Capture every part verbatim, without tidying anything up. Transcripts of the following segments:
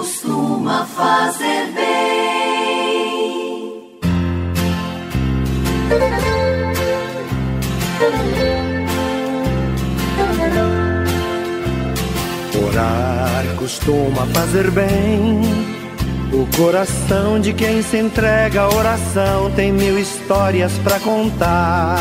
costuma fazer bem. Orar costuma fazer bem. O coração de quem se entrega à oração tem mil histórias pra contar.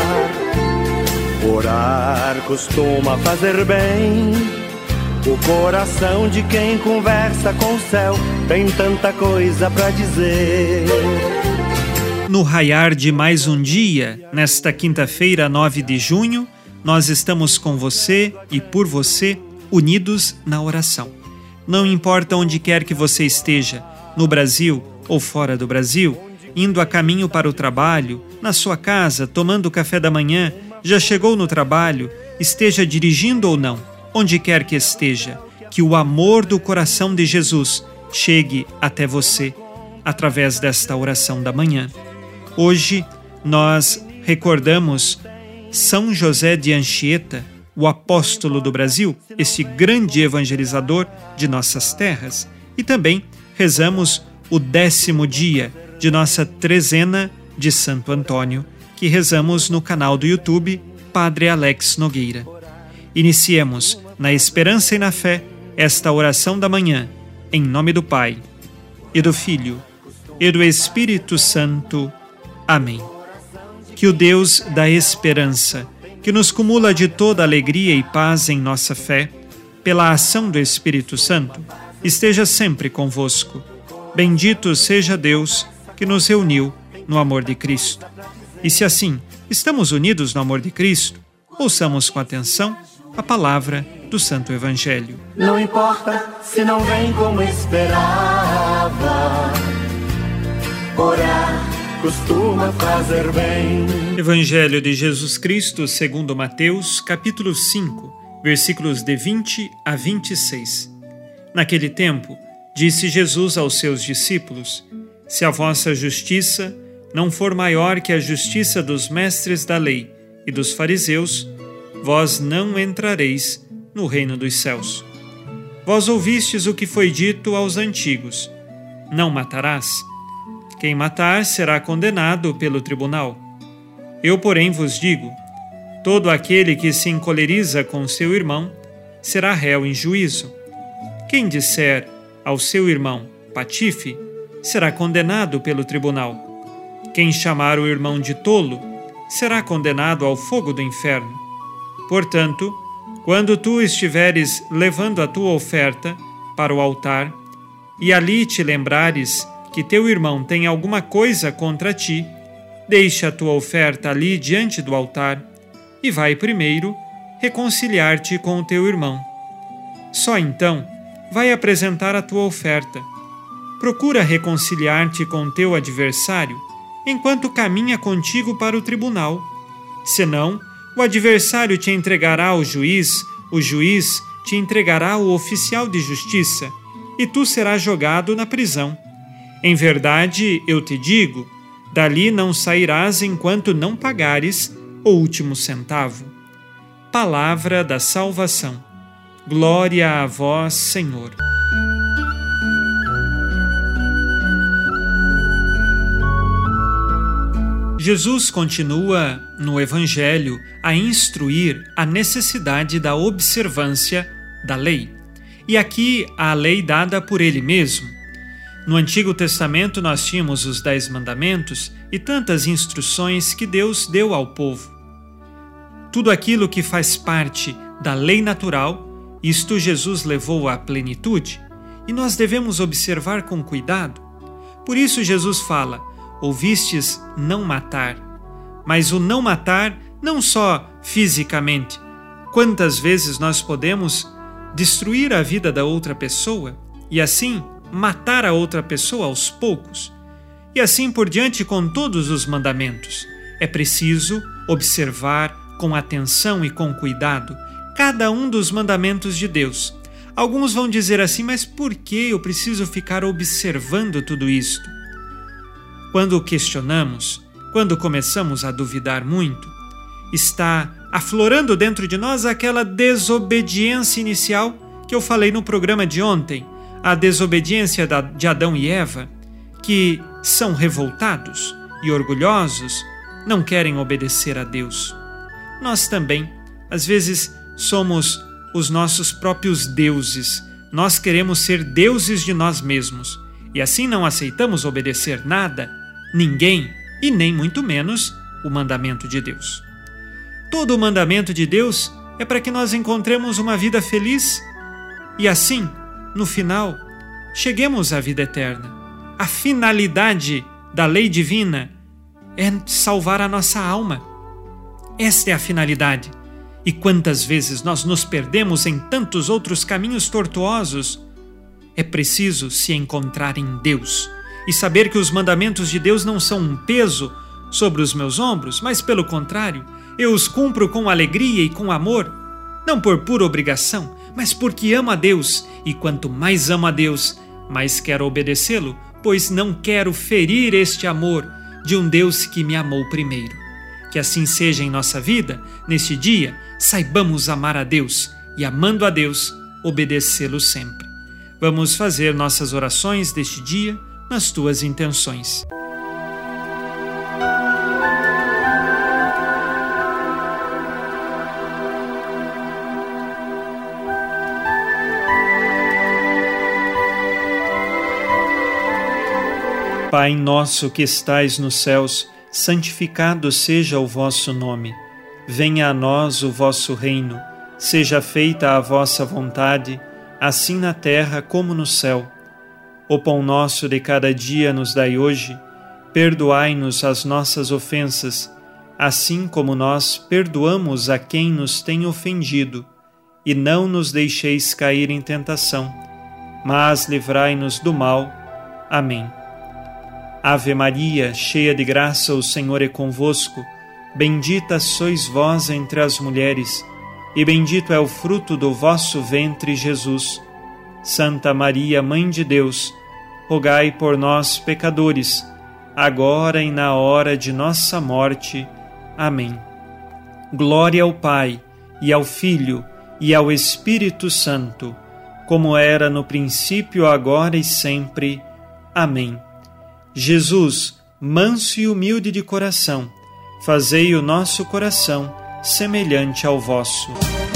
Orar costuma fazer bem. O coração de quem conversa com o céu tem tanta coisa pra dizer. No raiar de mais um dia, nesta quinta-feira, nove de junho, nós estamos com você e por você, unidos na oração. Não importa onde quer que você esteja, no Brasil ou fora do Brasil, indo a caminho para o trabalho, na sua casa, tomando café da manhã, já chegou no trabalho, esteja dirigindo ou não, onde quer que esteja, que o amor do coração de Jesus chegue até você, através desta oração da manhã. Hoje, nós recordamos São José de Anchieta, o apóstolo do Brasil, esse grande evangelizador de nossas terras, e também rezamos o décimo dia de nossa trezena de Santo Antônio, que rezamos no canal do YouTube Padre Alex Nogueira. Iniciemos, na esperança e na fé, esta oração da manhã, em nome do Pai, e do Filho, e do Espírito Santo. Amém. Que o Deus da esperança, que nos cumula de toda alegria e paz em nossa fé, pela ação do Espírito Santo, esteja sempre convosco. Bendito seja Deus que nos reuniu no amor de Cristo. E se assim estamos unidos no amor de Cristo, ouçamos com atenção a palavra do Santo Evangelho. Não importa se não vem como esperava, orar costuma fazer bem. Evangelho de Jesus Cristo segundo Mateus, capítulo cinco, versículos de vinte a vinte e seis. Naquele tempo, disse Jesus aos seus discípulos: se a vossa justiça não for maior que a justiça dos mestres da lei e dos fariseus, vós não entrareis no reino dos céus. Vós ouvistes o que foi dito aos antigos: não matarás. Quem matar será condenado pelo tribunal. Eu, porém, vos digo: todo aquele que se encoleriza com seu irmão será réu em juízo. Quem disser ao seu irmão patife será condenado pelo tribunal. Quem chamar o irmão de tolo será condenado ao fogo do inferno. Portanto, quando tu estiveres levando a tua oferta para o altar e ali te lembrares que teu irmão tem alguma coisa contra ti, deixa a tua oferta ali diante do altar e vai primeiro reconciliar-te com o teu irmão. Só então vai apresentar a tua oferta. Procura reconciliar-te com teu adversário enquanto caminha contigo para o tribunal. Senão, o adversário te entregará ao juiz, o juiz te entregará ao oficial de justiça, e tu serás jogado na prisão. Em verdade, eu te digo, dali não sairás enquanto não pagares o último centavo. Palavra da salvação. Glória a vós, Senhor. Jesus continua no Evangelho a instruir a necessidade da observância da lei. E aqui a lei dada por ele mesmo. No Antigo Testamento nós tínhamos os Dez Mandamentos e tantas instruções que Deus deu ao povo. Tudo aquilo que faz parte da lei natural, isto Jesus levou à plenitude, e nós devemos observar com cuidado. Por isso Jesus fala: ouvistes não matar. Mas o não matar não só fisicamente. Quantas vezes nós podemos destruir a vida da outra pessoa e assim matar a outra pessoa aos poucos? E assim por diante com todos os mandamentos. É preciso observar com atenção e com cuidado cada um dos mandamentos de Deus. Alguns vão dizer assim: mas por que eu preciso ficar observando tudo isto? Quando questionamos, quando começamos a duvidar muito, está aflorando dentro de nós aquela desobediência inicial que eu falei no programa de ontem, a desobediência de Adão e Eva, que são revoltados e orgulhosos, não querem obedecer a Deus. Nós também, às vezes, somos os nossos próprios deuses. Nós queremos ser deuses de nós mesmos e assim não aceitamos obedecer nada, ninguém e nem muito menos o mandamento de Deus. Todo o mandamento de Deus é para que nós encontremos uma vida feliz e assim, no final, cheguemos à vida eterna. A finalidade da lei divina é salvar a nossa alma. Esta é a finalidade. E quantas vezes nós nos perdemos em tantos outros caminhos tortuosos? É preciso se encontrar em Deus e saber que os mandamentos de Deus não são um peso sobre os meus ombros, mas pelo contrário, eu os cumpro com alegria e com amor, não por pura obrigação, mas porque amo a Deus, e quanto mais amo a Deus, mais quero obedecê-lo, pois não quero ferir este amor de um Deus que me amou primeiro. Que assim seja em nossa vida, neste dia, saibamos amar a Deus e, amando a Deus, obedecê-lo sempre. Vamos fazer nossas orações deste dia nas tuas intenções. Pai nosso que estais nos céus, santificado seja o vosso nome. Venha a nós o vosso reino. Seja feita a vossa vontade, assim na terra como no céu. O pão nosso de cada dia nos dai hoje. Perdoai-nos as nossas ofensas, assim como nós perdoamos a quem nos tem ofendido. E não nos deixeis cair em tentação, mas livrai-nos do mal. Amém. Ave Maria, cheia de graça, o Senhor é convosco. Bendita sois vós entre as mulheres, e bendito é o fruto do vosso ventre, Jesus. Santa Maria, Mãe de Deus, rogai por nós, pecadores, agora e na hora de nossa morte. Amém. Glória ao Pai, e ao Filho, e ao Espírito Santo, como era no princípio, agora e sempre. Amém. Jesus, manso e humilde de coração, fazei o nosso coração semelhante ao vosso.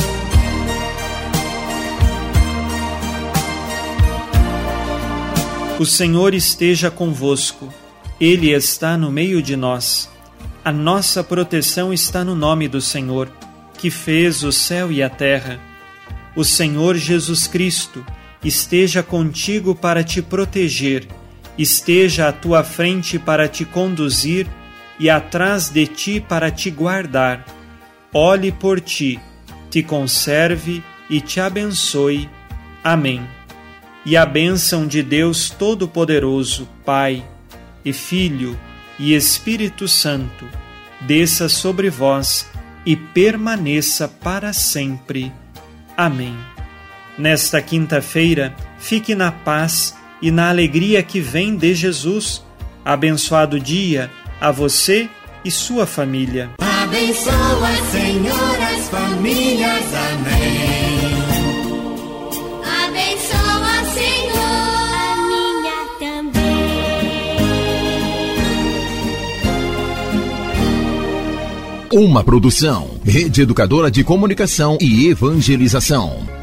O Senhor esteja convosco, Ele está no meio de nós. A nossa proteção está no nome do Senhor, que fez o céu e a terra. O Senhor Jesus Cristo esteja contigo para te proteger, esteja à tua frente para te conduzir e atrás de ti para te guardar. Olhe por ti, te conserve e te abençoe. Amém. E a bênção de Deus Todo-Poderoso, Pai e Filho e Espírito Santo, desça sobre vós e permaneça para sempre. Amém. Nesta quinta-feira, fique na paz e na alegria que vem de Jesus. Abençoado dia a você e sua família. Abençoa, Senhor, as famílias. Amém. Abençoa, Senhor, a minha também. Uma produção, Rede Educadora de Comunicação e Evangelização.